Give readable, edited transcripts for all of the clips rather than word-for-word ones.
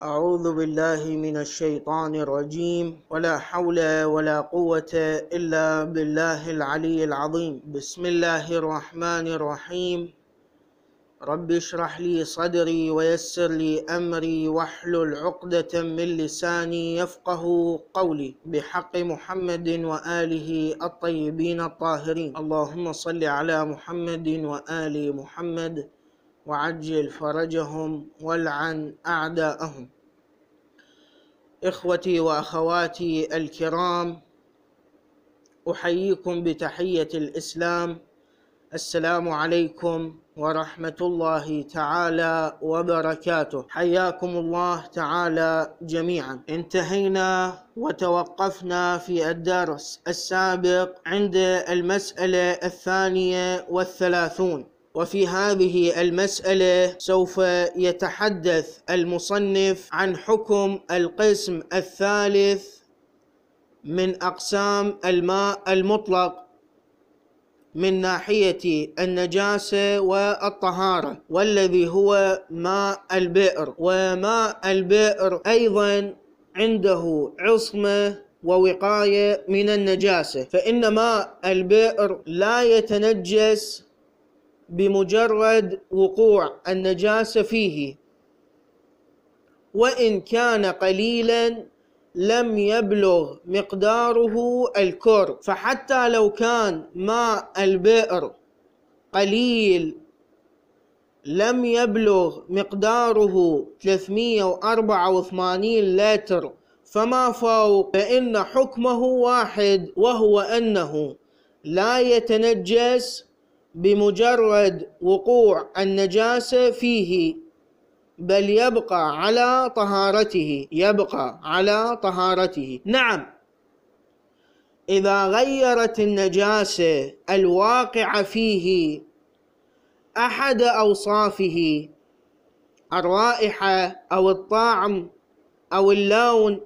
أعوذ بالله من الشيطان الرجيم ولا حول ولا قوة إلا بالله العلي العظيم. بسم الله الرحمن الرحيم. رب اشرح لي صدري ويسر لي أمري واحلل عقدة من لساني يفقه قولي، بحق محمد وآله الطيبين الطاهرين. اللهم صل على محمد وآل محمد وعجل فرجهم والعن أعداءهم. إخوتي وأخواتي الكرام، أحييكم بتحية الإسلام. السلام عليكم ورحمة الله تعالى وبركاته. حياكم الله تعالى جميعا. انتهينا وتوقفنا في الدرس السابق عند المسألة 32، وفي هذه المسألة سوف يتحدث المصنف عن حكم القسم الثالث من أقسام الماء المطلق من ناحية النجاسة والطهارة، والذي هو ماء البئر. وماء البئر أيضا عنده عصمة ووقاية من النجاسة، فإن ماء البئر لا يتنجس بمجرد وقوع النجاسة فيه، وإن كان قليلا لم يبلغ مقداره الكر. فحتى لو كان ماء البئر قليل لم يبلغ مقداره 384 لتر فما فوق، فإن حكمه واحد، وهو أنه لا يتنجس بمجرد وقوع النجاسة فيه، بل يبقى على طهارته. نعم، إذا غيرت النجاسة الواقعة فيه أحد أوصافه، الرائحة أو الطعم أو اللون،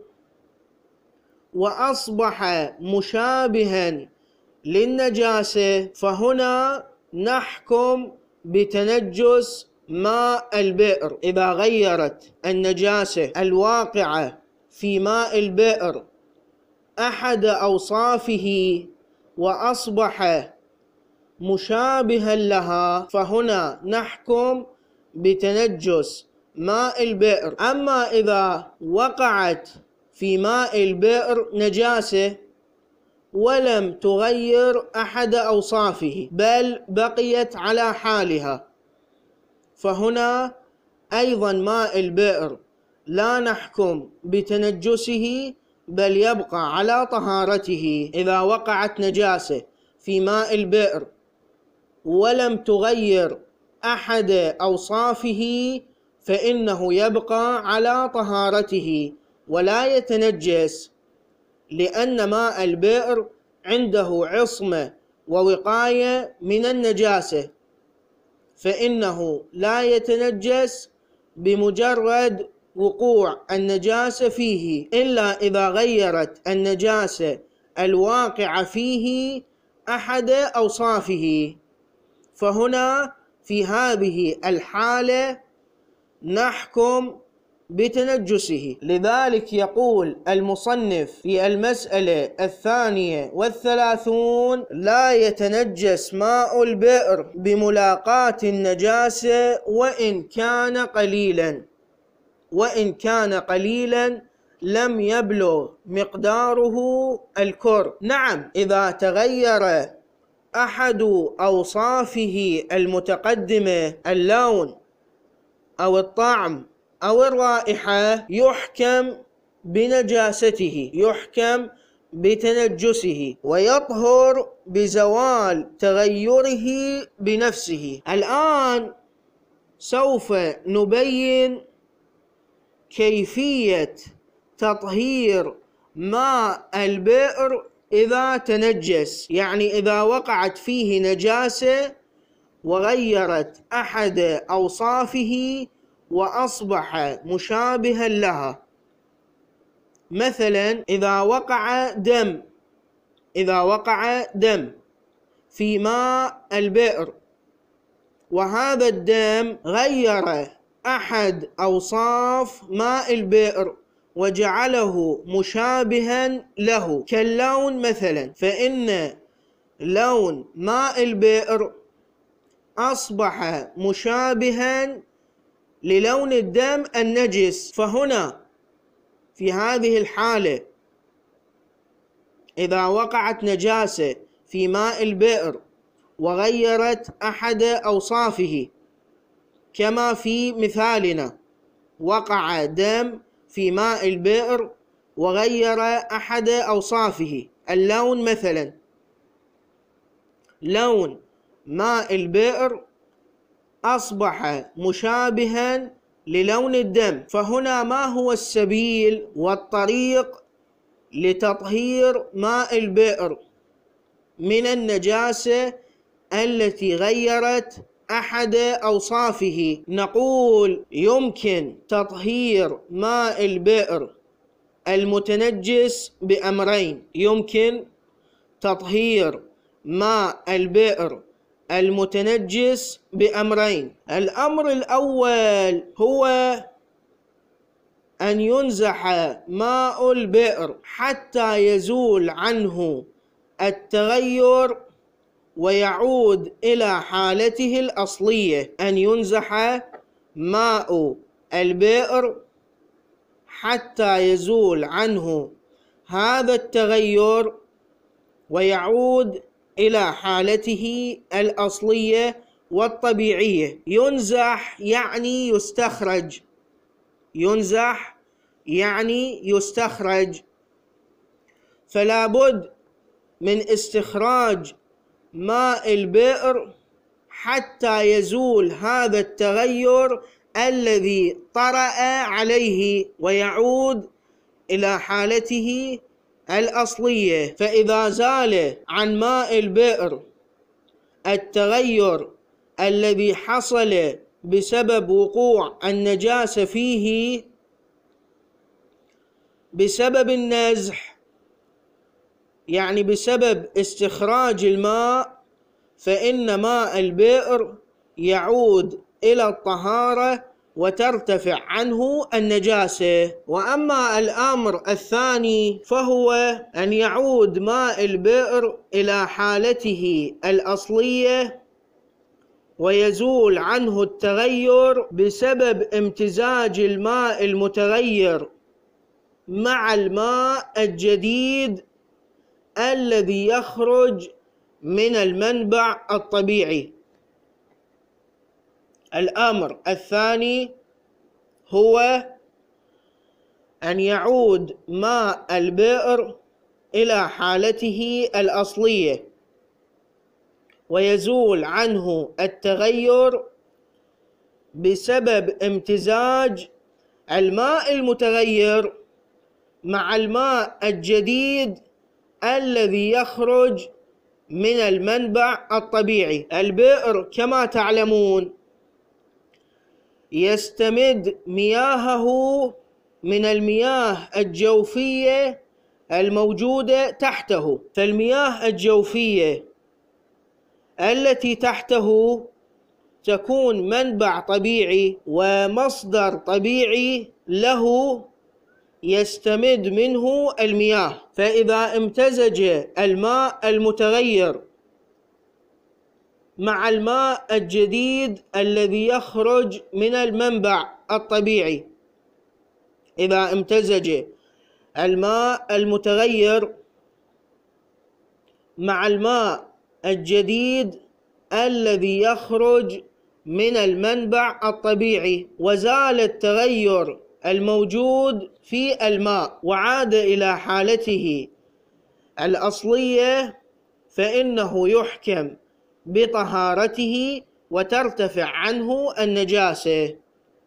وأصبح مشابها للنجاسة، فهنا نحكم بتنجس ماء البئر. إذا غيرت النجاسة الواقعة في ماء البئر أحد أوصافه وأصبح مشابها لها، فهنا نحكم بتنجس ماء البئر. أما إذا وقعت في ماء البئر نجاسة ولم تغير أحد أوصافه بل بقيت على حالها، فهنا أيضا ماء البئر لا نحكم بتنجسه بل يبقى على طهارته. إذا وقعت نجاسة في ماء البئر ولم تغير أحد أوصافه فإنه يبقى على طهارته ولا يتنجس، لأن ماء البئر عنده عصمة ووقاية من النجاسة، فإنه لا يتنجس بمجرد وقوع النجاسة فيه، إلا إذا غيرت النجاسة الواقعة فيه أحد أوصافه، فهنا في هذه الحالة نحكم بتنجسه. لذلك يقول المصنف في المسألة 32: لا يتنجس ماء البئر بملاقاة النجاسة وإن كان قليلا لم يبلغ مقداره الكر. نعم، إذا تغير أحد أوصافه المتقدمة، اللون أو الطعم أو الرائحة، يحكم بنجاسته، يحكم بتنجسه، ويطهر بزوال تغيره بنفسه. الآن سوف نبين كيفية تطهير ماء البئر إذا تنجس، يعني إذا وقعت فيه نجاسة وغيرت أحد أوصافه وأصبح مشابها لها. مثلا إذا وقع دم في ماء البئر، وهذا الدم غير أحد أوصاف ماء البئر وجعله مشابها له كاللون مثلا، فإن لون ماء البئر أصبح مشابها للون الدم النجس. فهنا في هذه الحالة إذا وقعت نجاسة في ماء البئر وغيرت أحد أوصافه، كما في مثالنا وقع دم في ماء البئر وغير أحد أوصافه، اللون مثلا، لون ماء البئر أصبح مشابها للون الدم. فهنا ما هو السبيل والطريق لتطهير ماء البئر من النجاسة التي غيرت أحد أوصافه؟ نقول يمكن تطهير ماء البئر المتنجس بأمرين. يمكن تطهير ماء البئر المتنجس بأمرين. الأمر الأول هو أن ينزح ماء البئر حتى يزول عنه التغير ويعود إلى حالته الأصلية. أن ينزح ماء البئر حتى يزول عنه هذا التغير ويعود إلى حالته الأصلية والطبيعية. ينزح يعني يستخرج، ينزح يعني يستخرج، فلا بد من استخراج ماء البئر حتى يزول هذا التغير الذي طرأ عليه ويعود إلى حالته الأصلية. فإذا زال عن ماء البئر التغير الذي حصل بسبب وقوع النجاسة فيه بسبب النزح، يعني بسبب استخراج الماء، فإن ماء البئر يعود إلى الطهارة وترتفع عنه النجاسة. وأما الأمر الثاني فهو أن يعود ماء البئر إلى حالته الأصلية ويزول عنه التغير بسبب امتزاج الماء المتغير مع الماء الجديد الذي يخرج من المنبع الطبيعي. الأمر الثاني هو أن يعود ماء البئر إلى حالته الأصلية ويزول عنه التغير بسبب امتزاج الماء المتغير مع الماء الجديد الذي يخرج من المنبع الطبيعي. البئر كما تعلمون يستمد مياهه من المياه الجوفية الموجودة تحته، فالمياه الجوفية التي تحته تكون منبع طبيعي ومصدر طبيعي له يستمد منه المياه. فإذا امتزج الماء المتغير مع الماء الجديد الذي يخرج من المنبع الطبيعي، إذا امتزج الماء المتغير مع الماء الجديد الذي يخرج من المنبع الطبيعي وزال التغير الموجود في الماء وعاد إلى حالته الأصلية، فإنه يحكم بطهارته وترتفع عنه النجاسة.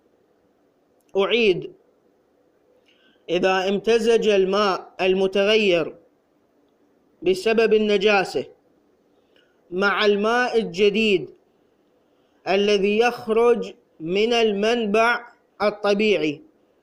أعيد: إذا امتزج الماء المتغير بسبب النجاسة مع الماء الجديد الذي يخرج من المنبع الطبيعي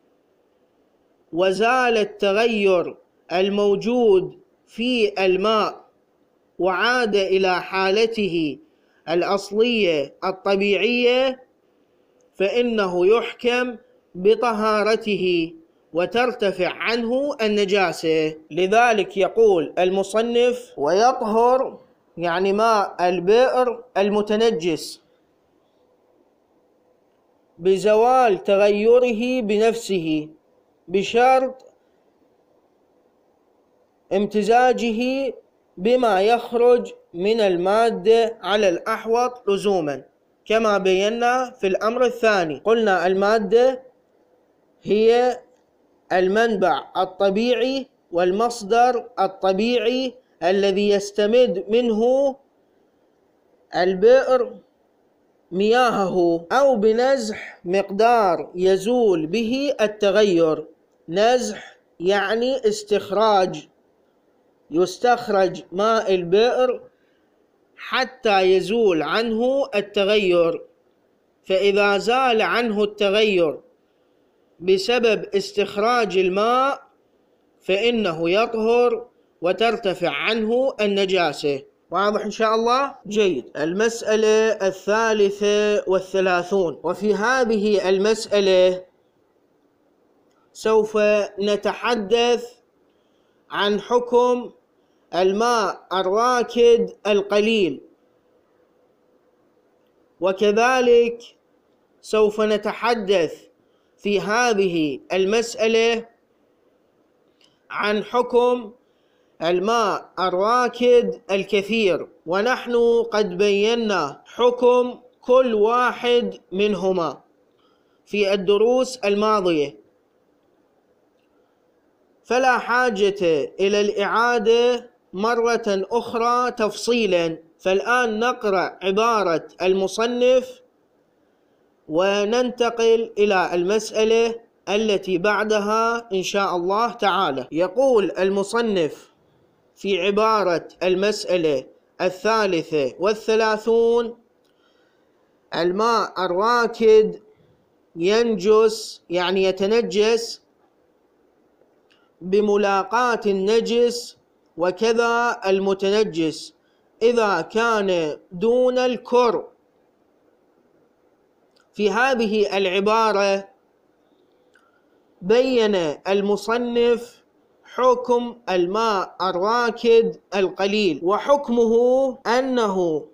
وزال التغير الموجود في الماء وعاد إلى حالته الأصلية الطبيعية، فإنه يحكم بطهارته وترتفع عنه النجاسة. لذلك يقول المصنف: ويطهر يعني ماء البئر المتنجس بزوال تغيره بنفسه بشرط امتزاجه بما يخرج من المادة على الأحوط لزوما، كما بينا في الأمر الثاني. قلنا المادة هي المنبع الطبيعي والمصدر الطبيعي الذي يستمد منه البئر مياهه، أو بنزح مقدار يزول به التغير. نزح يعني استخراج، يستخرج ماء البئر حتى يزول عنه التغير، فإذا زال عنه التغير بسبب استخراج الماء فإنه يطهر وترتفع عنه النجاسة. واضح إن شاء الله؟ جيد. المسألة 33، وفي هذه المسألة سوف نتحدث عن حكم الماء الراكد القليل، وكذلك سوف نتحدث في هذه المسألة عن حكم الماء الراكد الكثير، ونحن قد بينا حكم كل واحد منهما في الدروس الماضية، فلا حاجة إلى الإعادة مرة أخرى تفصيلا. فالآن نقرأ عبارة المصنف وننتقل إلى المسألة التي بعدها إن شاء الله تعالى. يقول المصنف في عبارة المسألة 33: الماء الراكد ينجس يعني يتنجس بملاقاة النجس، وكذا المتنجس إذا كان دون الكر. في هذه العبارة بين المصنف حكم الماء الراكد القليل، وحكمه أنه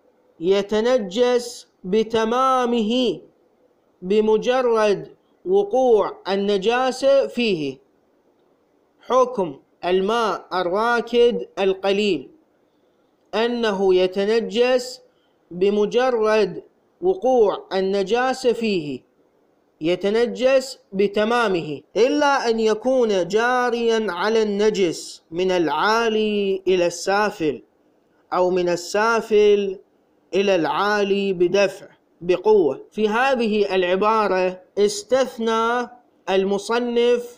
يتنجس بتمامه بمجرد وقوع النجاسة فيه. حكم الماء الراكد القليل أنه يتنجس بمجرد وقوع النجاسة فيه، يتنجس بتمامه، إلا أن يكون جاريا على النجس من العالي إلى السافل، أو من السافل إلى العالي بدفع بقوة. في هذه العبارة استثنى المصنف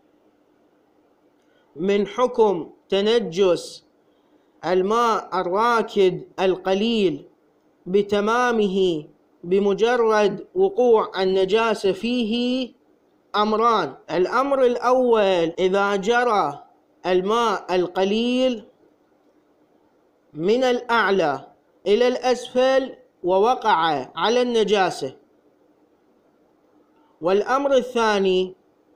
من حكم تنجس الماء الراكد القليل بتمامه بمجرد وقوع النجاسة فيه أمران. الأمر الأول: إذا جرى الماء القليل من الأعلى إلى الأسفل ووقع على النجاسة. والأمر الثاني: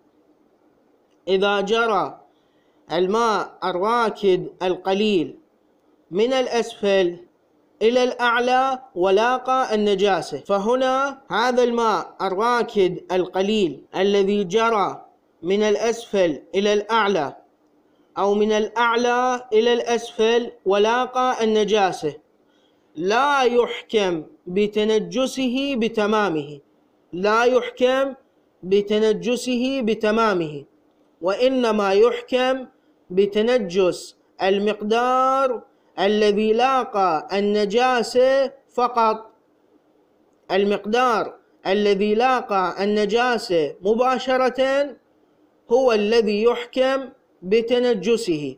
إذا جرى الماء الراكد القليل من الأسفل إلى الأعلى ولاقى النجاسة. فهنا هذا الماء الراكد القليل الذي جرى من الأسفل إلى الأعلى أو من الأعلى إلى الأسفل ولاقى النجاسة لا يحكم بتنجسه بتمامه، لا يحكم بتنجسه بتمامه، وإنما يحكم بتنجس المقدار الذي لاقى النجاسة فقط. المقدار الذي لاقى النجاسة مباشرة هو الذي يحكم بتنجسه،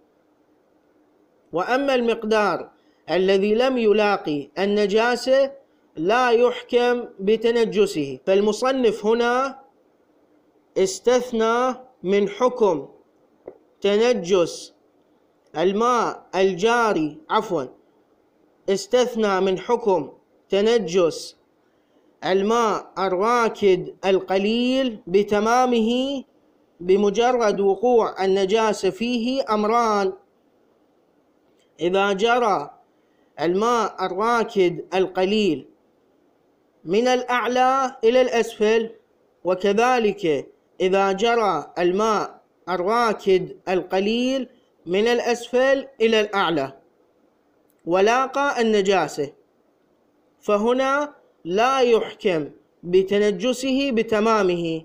وأما المقدار الذي لم يلاقي النجاسة لا يحكم بتنجسه. فالمصنف هنا استثنى من حكم تنجس الماء الجاري استثنى من حكم تنجس الماء الراكد القليل بتمامه بمجرد وقوع النجاسة فيه أمران: إذا جرى الماء الراكد القليل من الأعلى إلى الأسفل، وكذلك إذا جرى الماء الراكد القليل من الأسفل إلى الأعلى ولاقى النجاسة، فهنا لا يحكم بتنجسه بتمامه،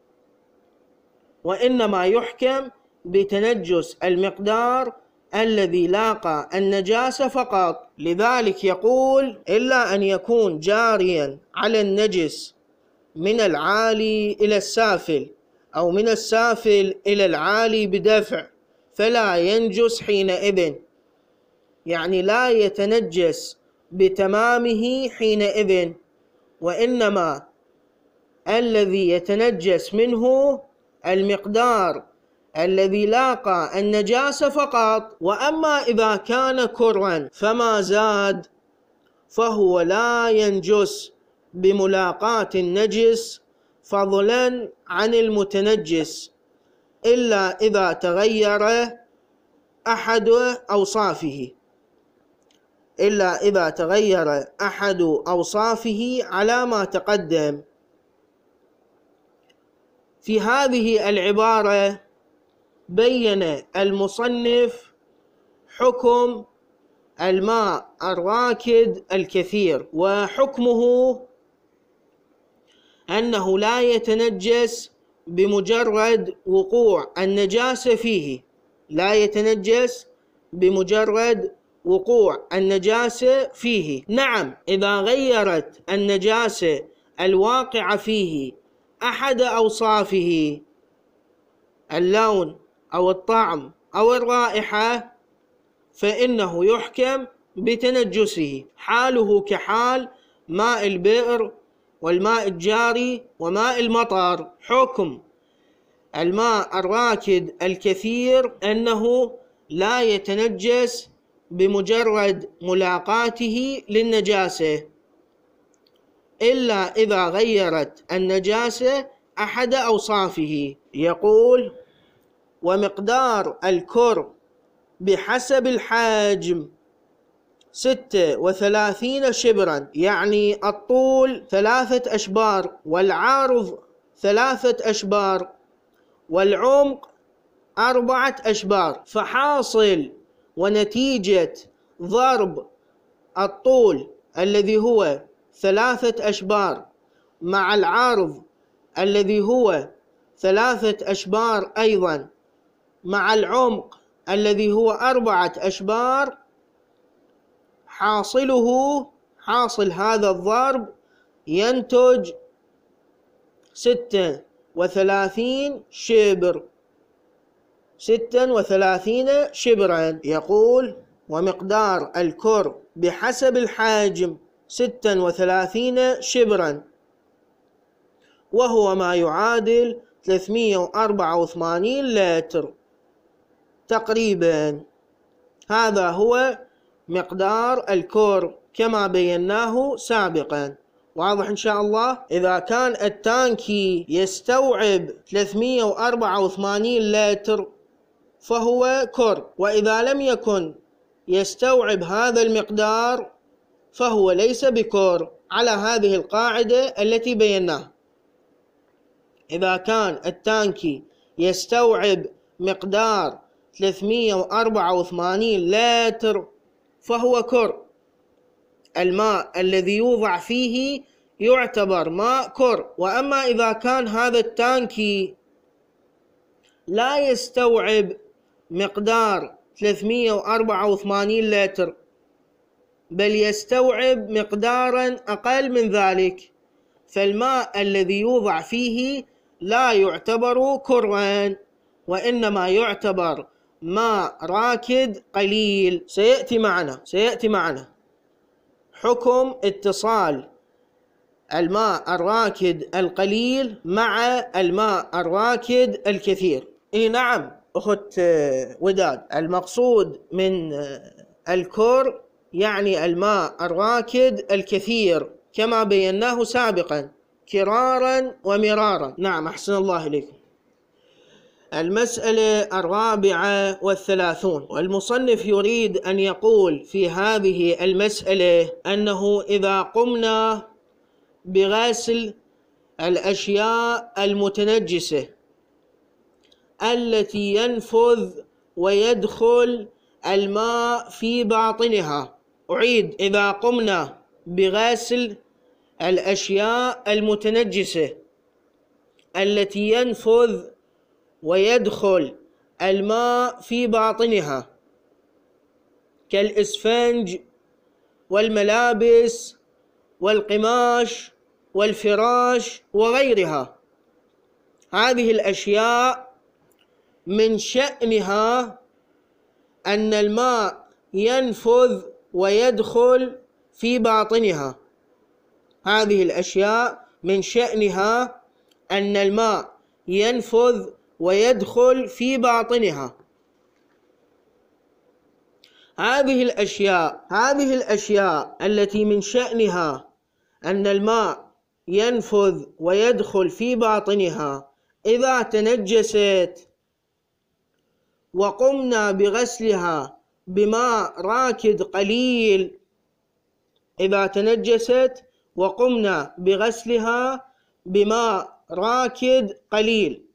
وإنما يحكم بتنجس المقدار الذي لاقى النجاسة فقط. لذلك يقول: إلا أن يكون جاريا على النجس من العالي إلى السافل أو من السافل إلى العالي بدفع، فلا ينجس حينئذ، يعني لا يتنجس بتمامه حينئذ، وإنما الذي يتنجس منه المقدار الذي لاقى النجاسة فقط. وأما إذا كان كرا فما زاد فهو لا ينجس بملاقاة النجس فضلا عن المتنجس، إلا إذا تغير أحد أوصافه، على ما تقدم. في هذه العبارة بين المصنف حكم الماء الراكد الكثير، وحكمه أنه لا يتنجس بمجرد وقوع النجاسة فيه، نعم، إذا غيرت النجاسة الواقعة فيه أحد أوصافه، اللون أو الطعم أو الرائحة، فإنه يحكم بتنجسه، حاله كحال ماء البئر والماء الجاري وماء المطر. حكم الماء الراكد الكثير أنه لا يتنجس بمجرد ملاقاته للنجاسة، إلا إذا غيرت النجاسة أحد أوصافه. يقول: ومقدار الكر بحسب الحجم 36 شبرا، يعني الطول 3 أشبار، والعرض 3 أشبار، والعمق 4 أشبار. فحاصل ونتيجة ضرب الطول الذي هو 3 أشبار مع العرض الذي هو 3 أشبار أيضا مع العمق الذي هو 4 أشبار، حاصل هذا الضرب ينتج 36 شبرا. يقول: ومقدار الكر بحسب الحجم 36 شبرا، وهو ما يعادل 384 لتر تقريبا. هذا هو مقدار الكر كما بيناه سابقا. واضح إن شاء الله؟ إذا كان التانكي يستوعب 384 لتر فهو كر، وإذا لم يكن يستوعب هذا المقدار فهو ليس بكر، على هذه القاعدة التي بيناها. إذا كان التانكي يستوعب مقدار 384 لتر فهو كر، الماء الذي يوضع فيه يعتبر ماء كر. وأما إذا كان هذا التانكي لا يستوعب مقدار 384 لتر، بل يستوعب مقدارا أقل من ذلك، فالماء الذي يوضع فيه لا يعتبر كرا، وإنما يعتبر ماء راكد قليل. سيأتي معنا حكم اتصال الماء الراكد القليل مع الماء الراكد الكثير. نعم أخت وداد، المقصود من الكر يعني الماء الراكد الكثير، كما بيناه سابقا كرارا ومرارا. نعم، أحسن الله إليكم. المسألة 34، والمصنف يريد أن يقول في هذه المسألة أنه إذا قمنا بغسل الأشياء المتنجسة التي ينفذ ويدخل الماء في باطنها، أعيد، إذا قمنا بغسل الأشياء المتنجسة التي ينفذ ويدخل الماء في باطنها كالإسفنج والملابس والقماش والفراش وغيرها، هذه الأشياء من شأنها أن الماء ينفذ ويدخل في باطنها، هذه الأشياء من شأنها أن الماء ينفذ ويدخل في باطنها. هذه الأشياء التي من شأنها أن الماء ينفذ ويدخل في باطنها إذا تنجست وقمنا بغسلها بماء راكد قليل، إذا تنجست وقمنا بغسلها بماء راكد قليل،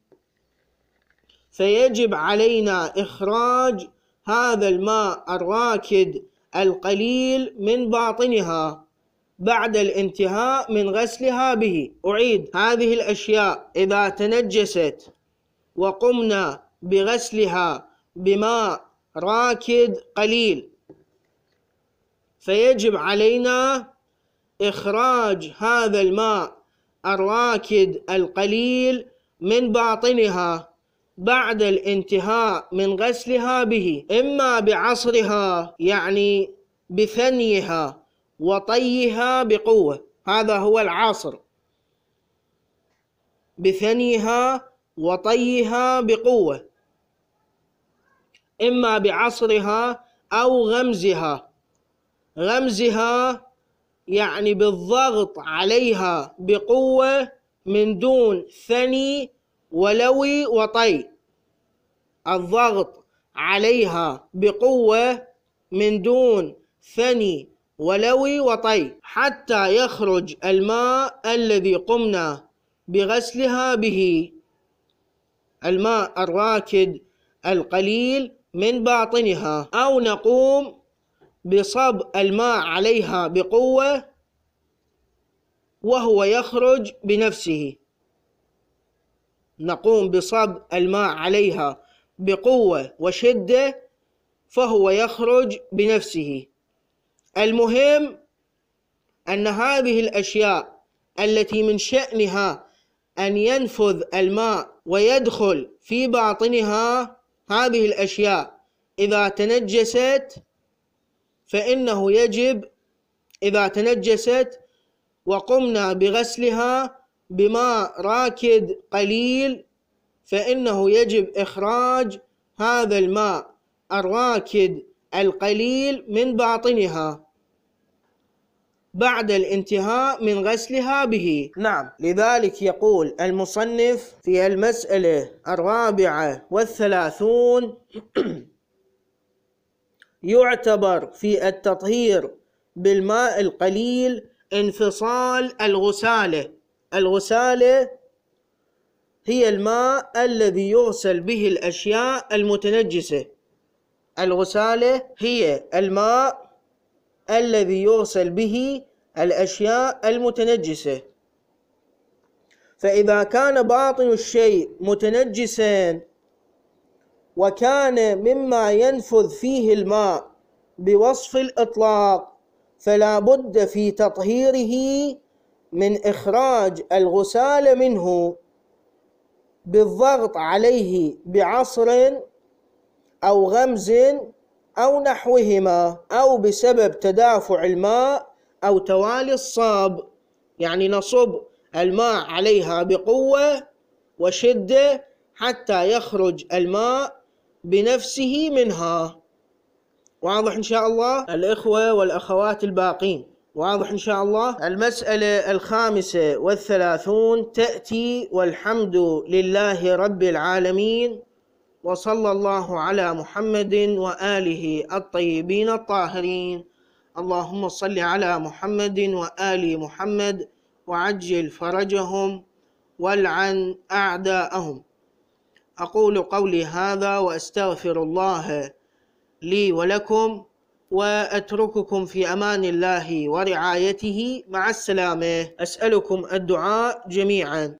فيجب علينا إخراج هذا الماء الراكد القليل من باطنها بعد الانتهاء من غسلها به. أعيد، هذه الأشياء إذا تنجست وقمنا بغسلها بماء راكد قليل فيجب علينا إخراج هذا الماء الراكد القليل من باطنها بعد الانتهاء من غسلها به، إما بعصرها يعني بثنيها وطيها بقوة، هذا هو العصر، بثنيها وطيها بقوة، إما بعصرها أو غمزها يعني بالضغط عليها بقوة من دون ثني ولوي وطي، الضغط عليها بقوة من دون ثني ولوي وطي حتى يخرج الماء الذي قمنا بغسلها به، الماء الراكد القليل من باطنها، أو نقوم بصب الماء عليها بقوة وهو يخرج بنفسه، نقوم بصب الماء عليها بقوة وشدة فهو يخرج بنفسه. المهم أن هذه الأشياء التي من شأنها أن ينفذ الماء ويدخل في باطنها، هذه الأشياء إذا تنجست فإنه يجب، إذا تنجست وقمنا بغسلها بماء راكد قليل فإنه يجب إخراج هذا الماء الراكد القليل من باطنها بعد الانتهاء من غسلها به. نعم، لذلك يقول المصنف في المسألة 34 يعتبر في التطهير بالماء القليل انفصال الغسالة. الغسالة هي الماء الذي يغسل به الأشياء المتنجسة، الغسالة هي الماء الذي يغسل به الأشياء المتنجسة، فإذا كان باطن الشيء متنجسا وكان مما ينفذ فيه الماء بوصف الإطلاق فلا بد في تطهيره من إخراج الغسالة منه بالضغط عليه بعصر أو غمز أو نحوهما، أو بسبب تدافع الماء أو توالي الصاب، يعني نصب الماء عليها بقوة وشدة حتى يخرج الماء بنفسه منها. واضح إن شاء الله الإخوة والأخوات الباقين؟ واضح إن شاء الله. المسألة 35 تأتي: والحمد لله رب العالمين، وصلى الله على محمد وآله الطيبين الطاهرين. اللهم صل على محمد وآل محمد وعجل فرجهم والعن أعداءهم. أقول قولي هذا وأستغفر الله لي ولكم، وأترككم في أمان الله ورعايته. مع السلامة. أسألكم الدعاء جميعا.